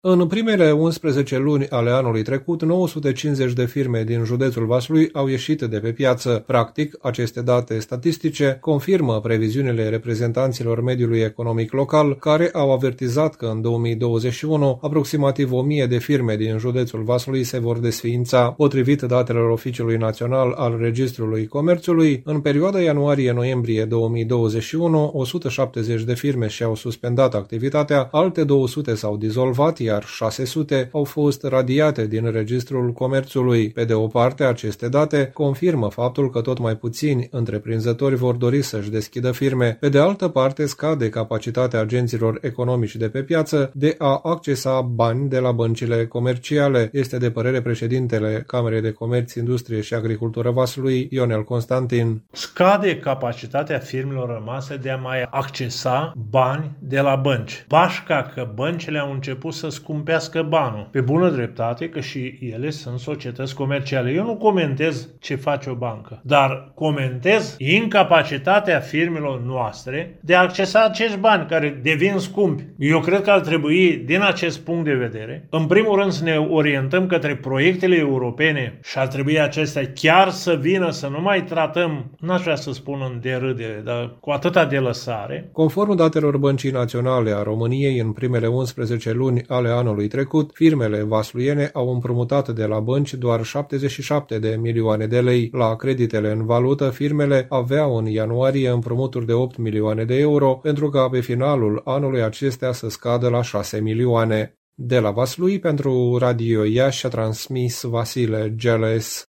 În primele 11 luni ale anului trecut, 950 de firme din județul Vaslui au ieșit de pe piață. Practic, aceste date statistice confirmă previziunile reprezentanților mediului economic local, care au avertizat că în 2021 aproximativ 1000 de firme din județul Vaslui se vor desființa. Potrivit datelor Oficiului Național al Registrului Comerțului, în perioada ianuarie-noiembrie 2021, 170 de firme și-au suspendat activitatea, alte 200 s-au dizolvat, iar 600 au fost radiate din Registrul Comerțului. Pe de o parte, aceste date confirmă faptul că tot mai puțini întreprinzători vor dori să-și deschidă firme. Pe de altă parte, scade capacitatea agenților economici de pe piață de a accesa bani de la băncile comerciale. Este de părere președintele Camerei de Comerț, Industrie și Agricultură Vaslui, Ionel Constantin. Scade capacitatea firmelor rămase de a mai accesa bani de la bănci. Bașca că băncile au început să scumpească banul. Pe bună dreptate că și ele sunt societăți comerciale. Eu nu comentez ce face o bancă, dar comentez incapacitatea firmelor noastre de a accesa acești bani care devin scumpi. Eu cred că ar trebui, din acest punct de vedere, în primul rând să ne orientăm către proiectele europene și ar trebui acestea chiar să vină, să nu mai tratăm, n-aș vrea să spun în derâdere, dar cu atâta de lăsare. Conform datelor Băncii Naționale a României, în primele 11 luni ale anului trecut, firmele vasluiene au împrumutat de la bănci doar 77 de milioane de lei. La creditele în valută, firmele aveau în ianuarie împrumuturi de 8 milioane de euro, pentru ca pe finalul anului acestea să scadă la 6 milioane. De la Vaslui, pentru Radio Iași, a transmis Vasile Geles.